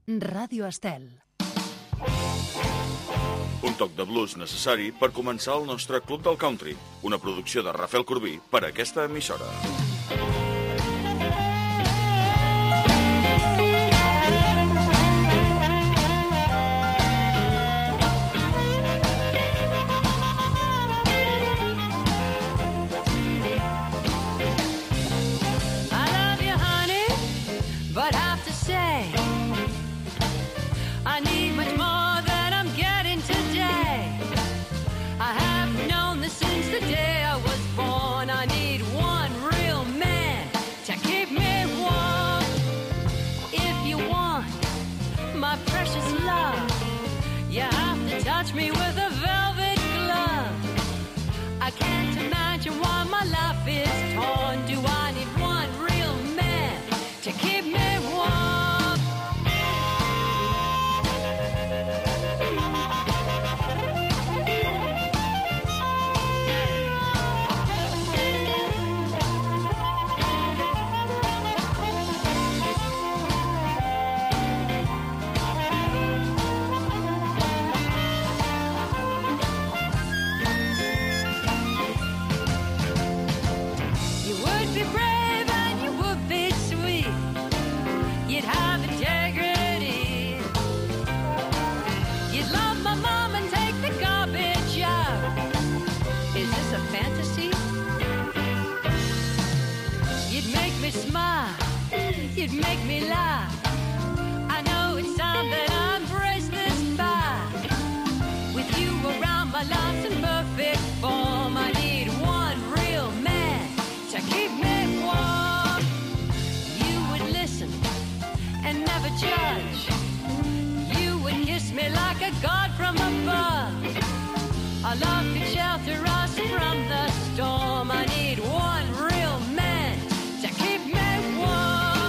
Ràdio Estel. Un toc de blues necessari per començar el nostre Club del Country, una producció de Rafael Corbí per a aquesta emissora. Me with a velvet glove. I can't imagine why my life is torn. Do I need one real man to keep me warm? You'd make me laugh. I know it's time that I embrace this path. With you around, my life's in perfect form. I need one real man to keep me warm. You would listen and never judge. You would kiss me like a god from above. Our love could shelter us from the storm. I need one real man to keep me warm.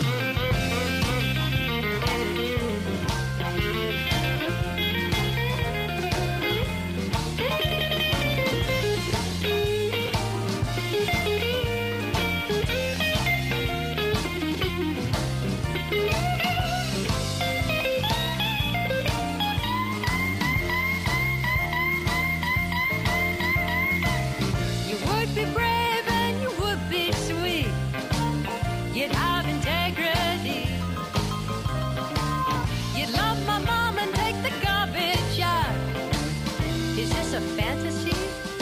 A fantasy?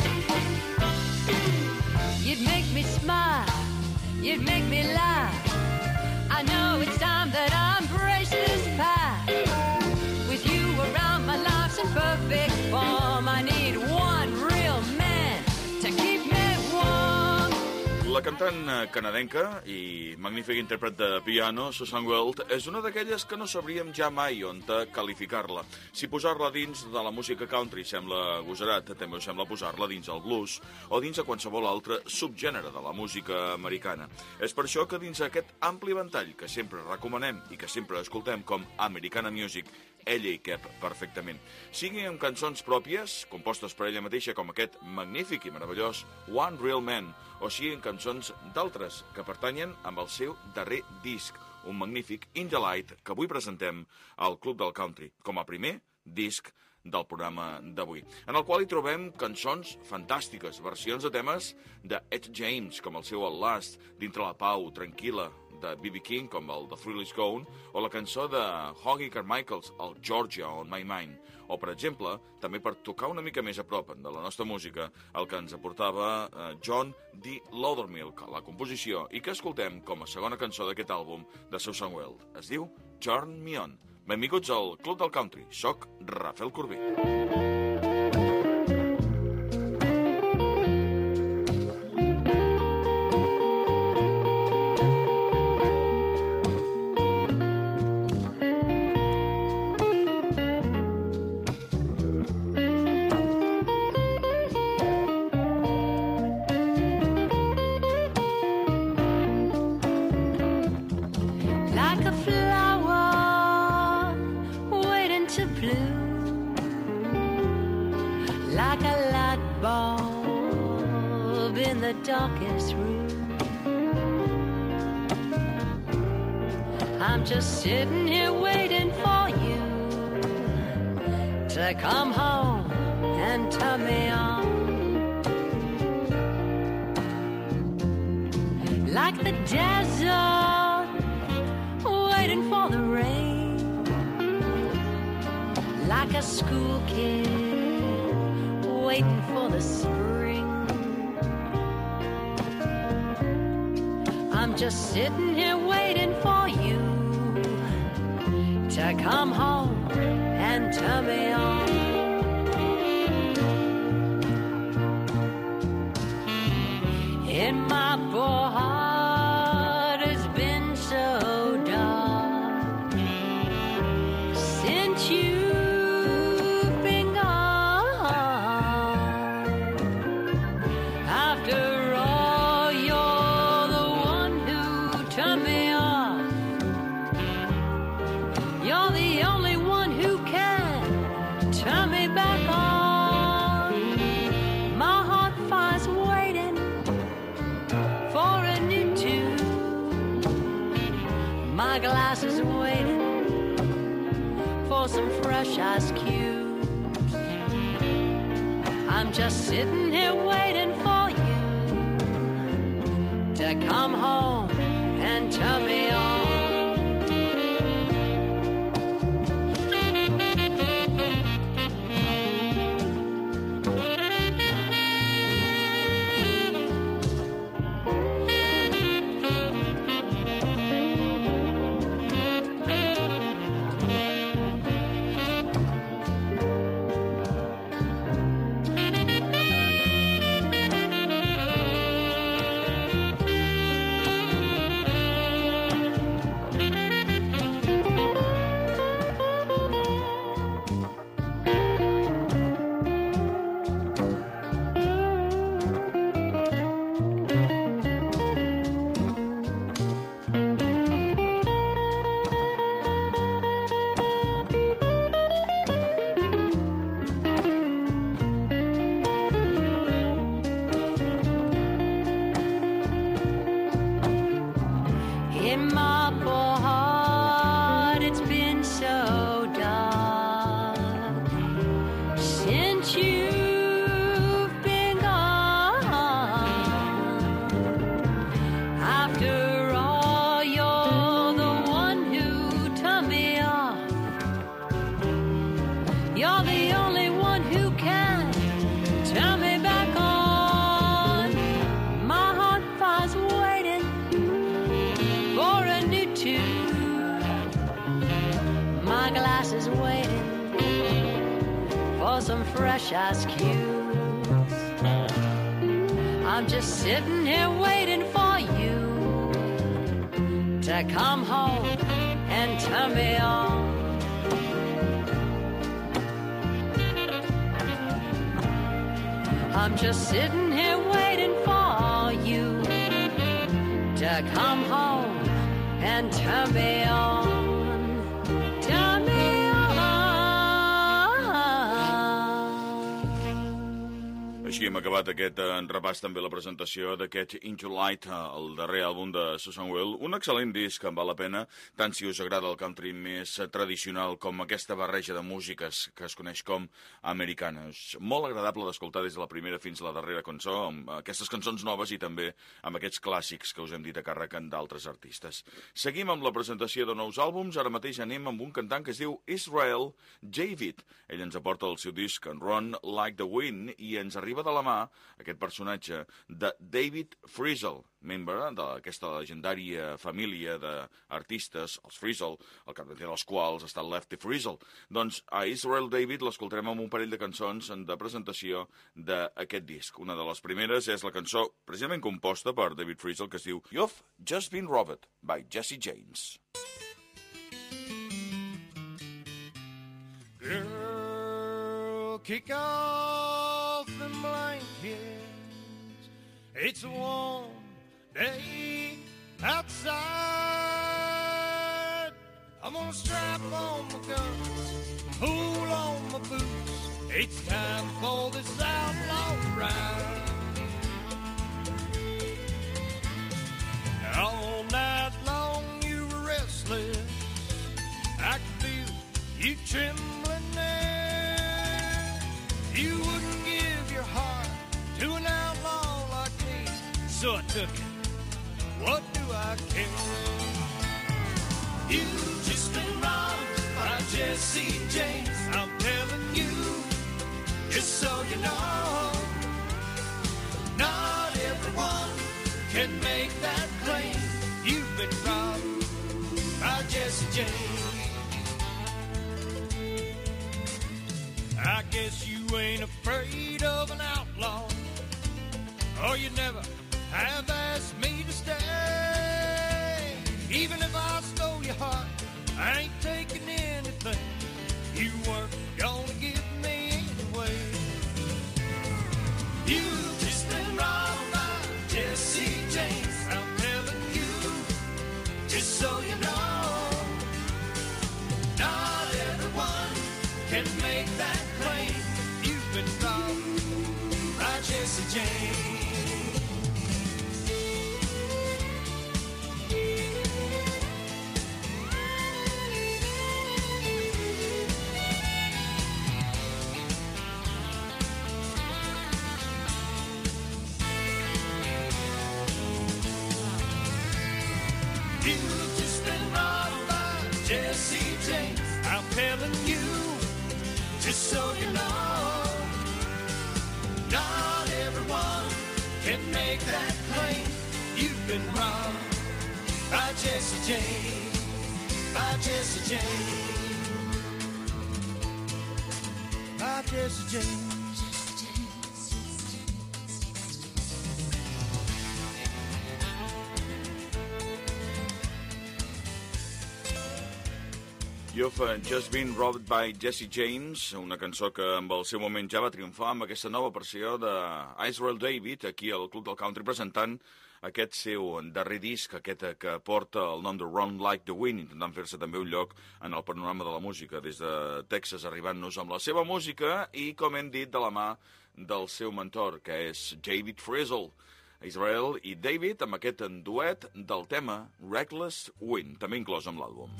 You'd make me smile, you'd make me laugh. I know it's time that I embrace this path. With you around, my life's in perfect form. I need one real man to keep me warm. La cantant canadenca i magnífic intèrpret de piano, Susan Weld, és una d'aquelles que no sabríem ja mai on qualificar-la. Si posar-la dins de la música country sembla agosarat, també us sembla posar-la dins el blues o dins de qualsevol altre subgènere de la música americana. És per això que dins aquest ampli ventall que sempre recomanem i que sempre escoltem com Americana Music, ella hi cap perfectament. Sigui amb cançons pròpies, compostes per ella mateixa com aquest magnífic i meravellós One Real Man, o sigui en cançons d'altres que pertanyen amb el seu darrer disc, un magnífic In the Light que avui presentem al Club del Country, com a primer disc del programa d'avui, en el qual hi trobem cançons fantàstiques, versions de temes de Ed James, com el seu At Last, Dintre la pau, Tranquil·la, de B.B. King, com el The Thrill Is Gone, o la cançó de Hoagy Carmichael, el Georgia on My Mind, o, per exemple, també per tocar una mica més a prop de la nostra música, el que ens aportava John D. Loudermilk, la composició, i que escoltem com a segona cançó d'aquest àlbum de Susan Weld. Es diu Turn Me On. Benvinguts al Club del Country. Soc Rafael Corbí. the darkest room. I'm just sitting here waiting for to come home and turn me on. Like the desert, waiting for the rain. Like a school kid, waiting for the spring. I'm just sitting here waiting for you to come home and turn me on. In my poor heart has been so dark since you've been gone. After all, you're the one who turned me off. You're the only one who can turn me back on. My heart fire's waiting for a new tune. My glass is waiting for some fresh ice cubes. I'm just sitting here waiting for you to come home and turn me on. In my poor heart, it's been so dark since you've been gone. After all, you're the one who turned me off. You're the only one who can turn me back on. My heart fire's waiting for a new tune. My glass is waiting for some fresh ice cubes. I'm just sitting here waiting for you to come home and turn me on. I'm just sitting here waiting for you to come home and turn me on. Turn me on. Així hem acabat aquest repàs, també la presentació d'aquest Into Light, el darrer àlbum de Susan Well. Un excel·lent disc, em val la pena, tant si us agrada el country més tradicional com aquesta barreja de músiques que es coneix com americana. És molt agradable d'escoltar des de la primera fins a la darrera cançó, amb aquestes cançons noves i també amb aquests clàssics que us hem dit a càrrec d'altres artistes. Seguim amb la presentació de nous àlbums. Ara mateix anem amb un cantant que es diu Israel David. Ell ens aporta el seu disc Run Like the Wind i ens arriba de la mà aquest personatge de David Frizzell, membre d'aquesta legendària família d'artistes, els Frizzell, el capdavanter dels quals ha estat Lefty Frizzell. Doncs a Israel David l'escoltarem amb un parell de cançons de presentació d'aquest disc. Una de les primeres és la cançó precisament composta per David Frizzell, que es diu You've Just Been Robbed, by Jesse James. Girl, kick off the blankets. It's a warm day outside. I'm gonna strap on my guns, pull on my boots. It's time for this outlaw ride. All night long you were restless. I could feel you trembling there. so I took it. What do I care? You've just been robbed by Jesse James. I'm telling you, just so you know, not everyone can make that claim. You've been robbed by Jesse James. I guess you ain't afraid of an outlaw, or you never have asked me to stay. Even if I stole your heart, I ain't taking anything you weren't gonna give me anyway. You've just been robbed by Jesse James. I'm telling you, just so you know, not everyone can make that claim. You've been robbed by Jesse James. You've just been robbed by Jesse James. I'm telling you, just so you know, not everyone can make that claim. You've been robbed by Jesse James, by Jesse James, by Jesse James. You've Just Been Robbed by Jesse James, una cançó que amb el seu moment ja va triomfar amb aquesta nova versió d'Israel David, aquí al Club del Country, presentant aquest seu darrer disc, aquest que porta el nom de Run Like the Wind, intentant fer-se també un lloc en el panorama de la música, des de Texas arribant-nos amb la seva música i, com hem dit, de la mà del seu mentor, que és David Frizzle. Israel i David amb aquest duet del tema Reckless Wind, també inclòs amb l'àlbum.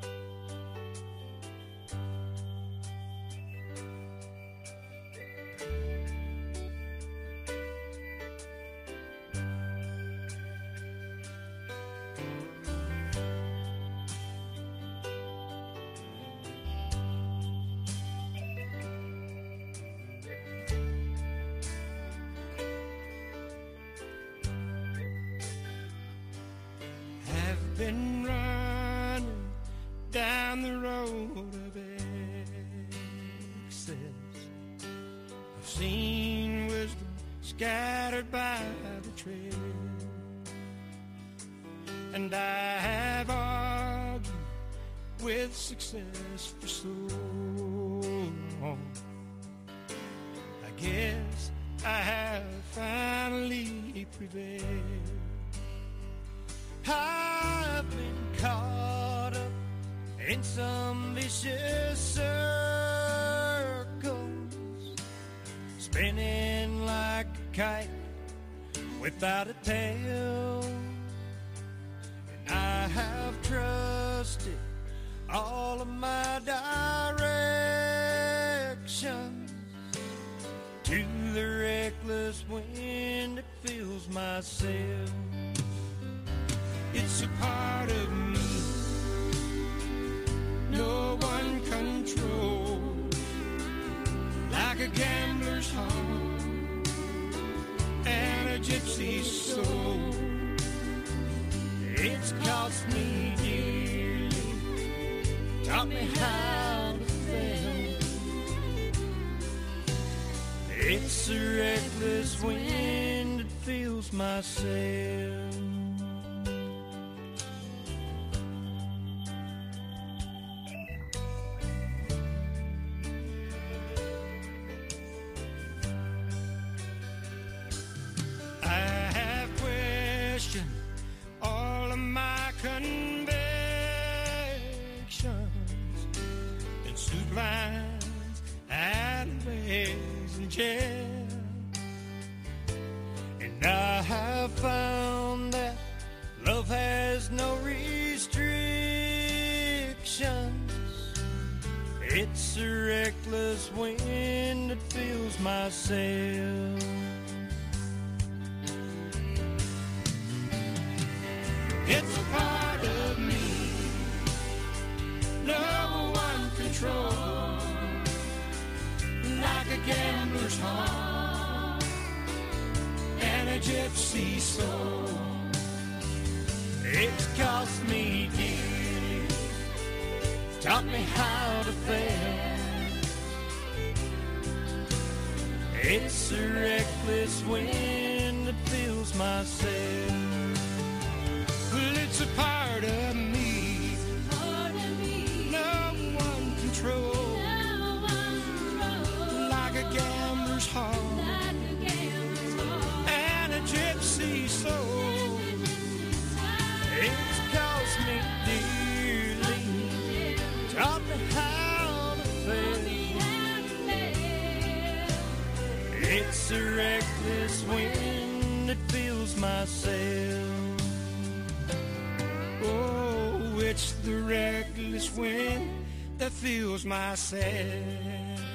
Been running down the road of excess. I've seen wisdom scattered by the trail, and I have argued with success for so long. I guess I have finally prevailed. I've been caught up in some vicious circles, spinning like a kite without a tail. And I have trusted all of my directions to the reckless wind that fills my sail. It's a part of me no one controls, like a gambler's heart and a gypsy's soul. It's cost me dearly, taught me how to fail. It's a reckless wind that fills my sail. All of my convictions in soup lines, alleyways, and jail. And I have found that love has no restrictions. It's a reckless wind that fills my sail. gypsy soul. It's cost me dearly, taught me how to fail. It's a reckless wind that fills my sail. Well, it's a part of me, no one controls, like a gambler's heart and a gypsy soul. It's cost me dearly, taught me how to fail. It's a reckless wind that fills my sail. Oh, it's the reckless wind that fills my sail.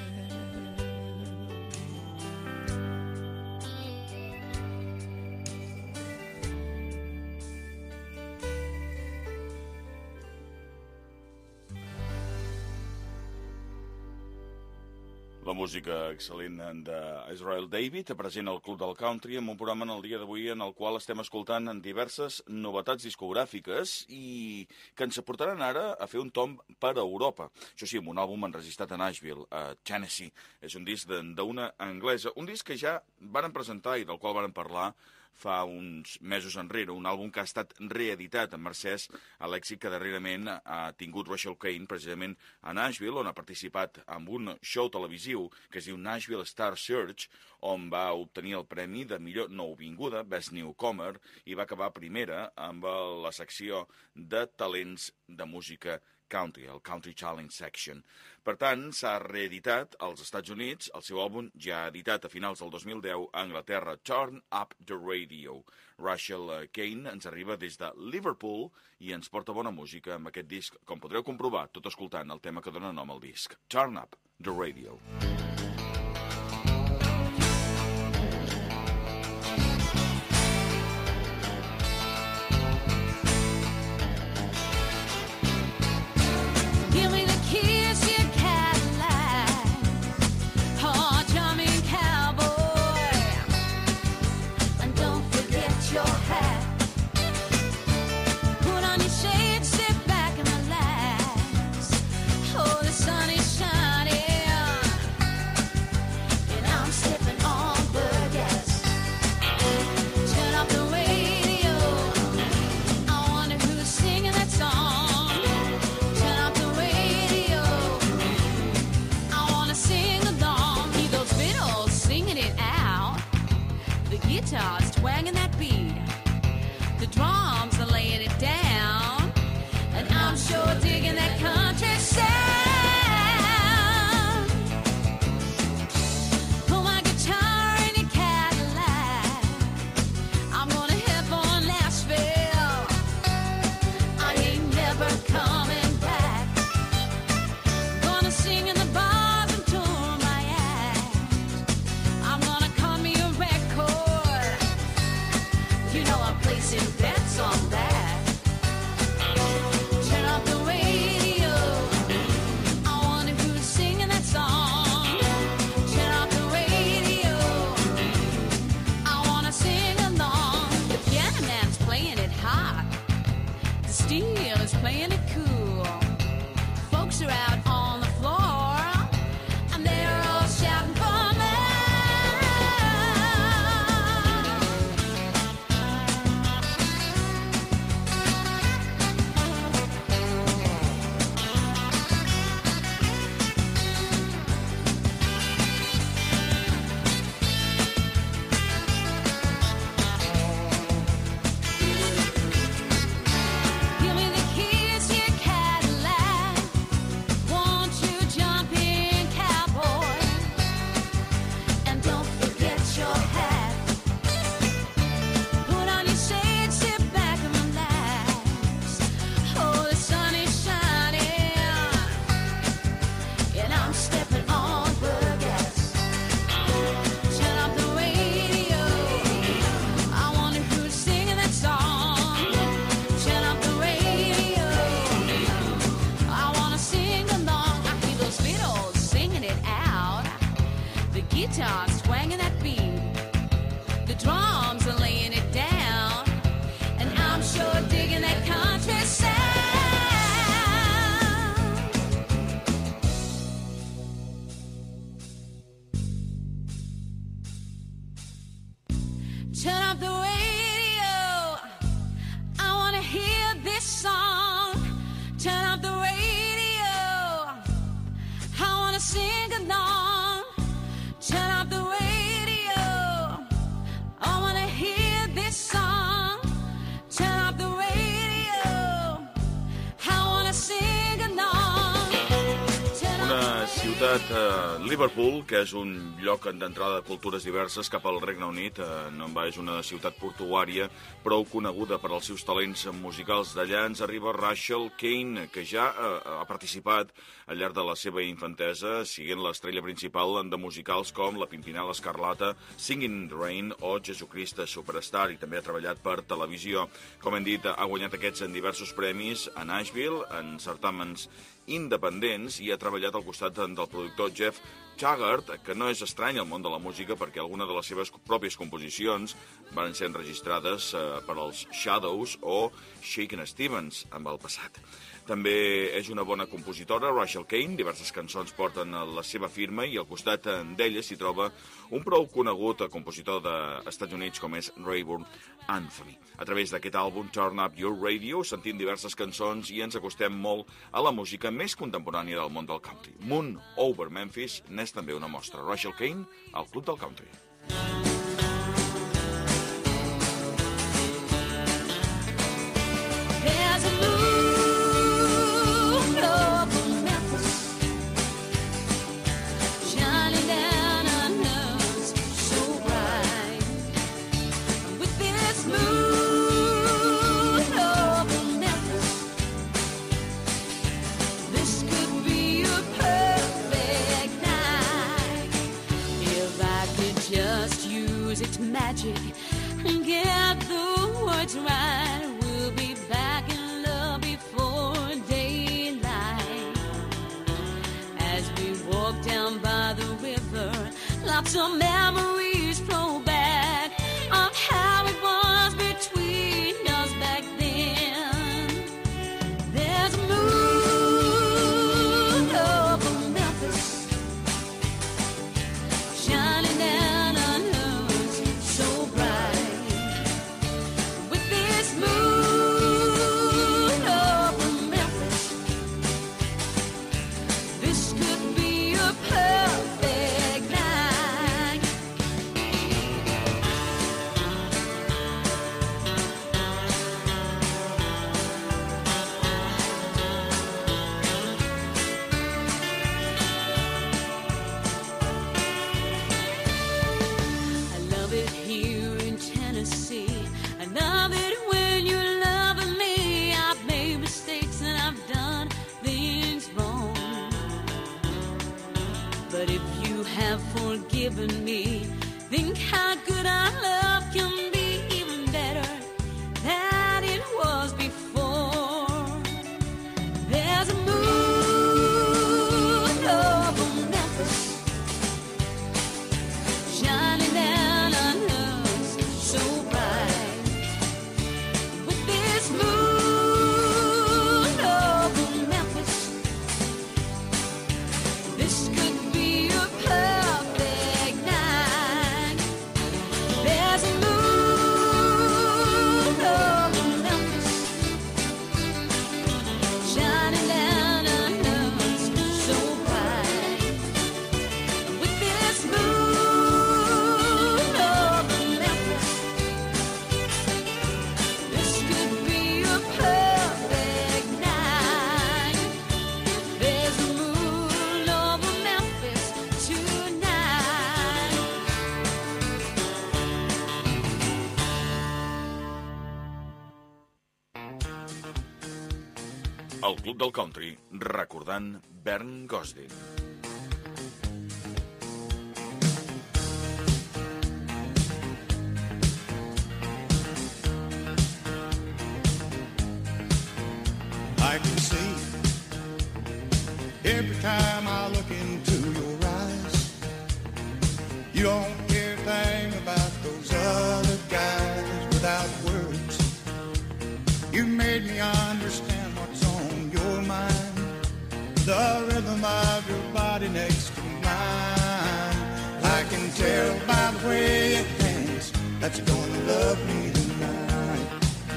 La música excel·lent d'Israel David, present al Club del Country, amb un programa en el dia d'avui en el qual estem escoltant en diverses novetats discogràfiques i que ens aportaran ara a fer un tomb per a Europa. Això sí, amb un àlbum enregistrat a Nashville, a Tennessee. És un disc d'una anglesa, un disc que ja varen presentar i del qual varen parlar fa uns mesos enrere, un àlbum que ha estat reeditat en mercès a l'èxit que darrerament ha tingut Rachel Kane, precisament a Nashville, on ha participat en un show televisiu que es diu Nashville Star Search, on va obtenir el premi de millor nouvinguda, Best Newcomer, i va acabar primera amb la secció de talents de música country, el Country Challenge Section. Per tant, s'ha reeditat als Estats Units el seu àlbum ja editat a finals del 2010 a Anglaterra, Turn Up the Radio. Rachel Kane ens arriba des de Liverpool i ens porta bona música amb aquest disc, com podreu comprovar tot escoltant el tema que dona nom al disc, Turn Up the Radio. Sun is shining. ciutat Liverpool, que és un lloc d'entrada de cultures diverses cap al Regne Unit. No en va, és una ciutat portuària prou coneguda per als seus talents musicals. D'allà ens arriba Rachel Kane, que ja ha participat al llarg de la seva infantesa, siguent l'estrella principal de musicals com La Pimpinela Escarlata, Singing in the Rain o Jesucrist Superstar, i també ha treballat per televisió. Com hem dit, ha guanyat aquests en diversos premis a Nashville, en certàmens independents, i ha treballat al costat del productor Jeff Taggart, que no és estrany al món de la música perquè algunes de les seves pròpies composicions van ser enregistrades per als Shadows o Shakin' Stevens en el passat. També és una bona compositora, Rachel Kane. Diverses cançons porten la seva firma i al costat d'ella s'hi troba un prou conegut compositor dels Estats Units com és Rayburn Anthony. A través d'aquest àlbum, Turn Up Your Radio, sentim diverses cançons i ens acostem molt a la música més contemporània del món del country. Moon Over Memphis n'és també una mostra. Rachel Kane, al Club del Country. Its magic and get the words right. We'll be back in love before daylight. As we walk down by the river, lots of memories flow back of how it was between us back then. There's a moon over Memphis shining down. Forgiven me. Think how good our love can be, even better than it was before. There's a moon over Memphis shining down on us so bright. With this moon over Memphis, this could be a perfect night. There's a moon over Memphis shining down on us so bright. With this moon over Memphis, this could be a perfect night. There's a moon over Memphis tonight. El Club del Country, recordant Bernd Gosdin. I can see every time I look into your eyes, you don't care a thing about those other guys. Without words, you made me understand what's on your mind. The rhythm of your body next to mine, I can tell by the way it hangs that you're gonna love me tonight.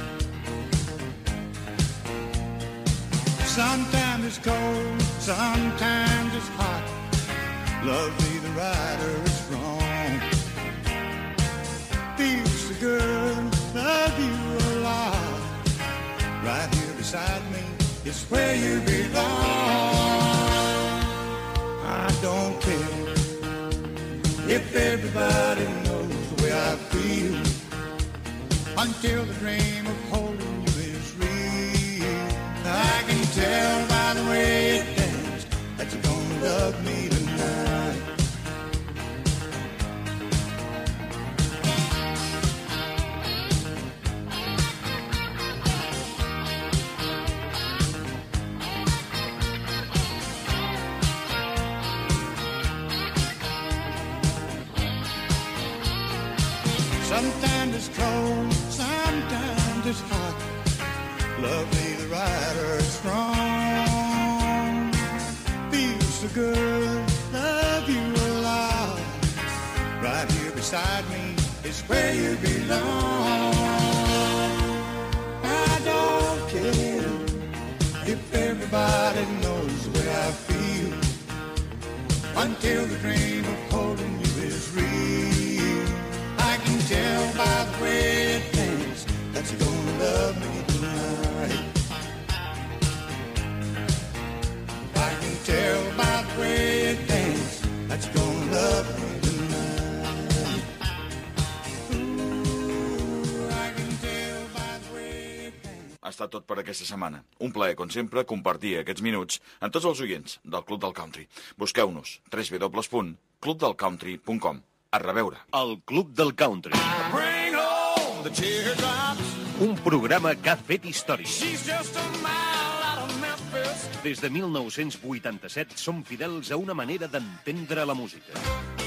Sometimes it's cold, sometimes it's hot. Love's either right or it's wrong. Feels so good, love you a lot. Right here beside me is where you belong. I if everybody knows the way I feel, until the dream of holding you is real. I can tell by the way it dance that you're gonna love me tonight. Sometimes it's cold, sometimes it's hot. Love neither right or strong. Feels so good, love you a lot. Right here beside me is where you belong. I don't care if everybody knows the way I feel, until the dream of holding you is real. I can tell by the way it thinks that you're gonna love me tonight. I can tell by the way it thinks that you're gonna love me tonight. Ooh, I can tell by the way it thinks. Ha estat tot per aquesta setmana. Un plaer, com sempre, compartir aquests minuts amb tots els oients del Club del Country. Busqueu-nos www.clubdelcountry.com. A reveure. El Club del Country. Bring home the teardrops. Un programa que ha fet història. She's just a mile out of Memphis. Des de 1987 som fidels a una manera d'entendre la música.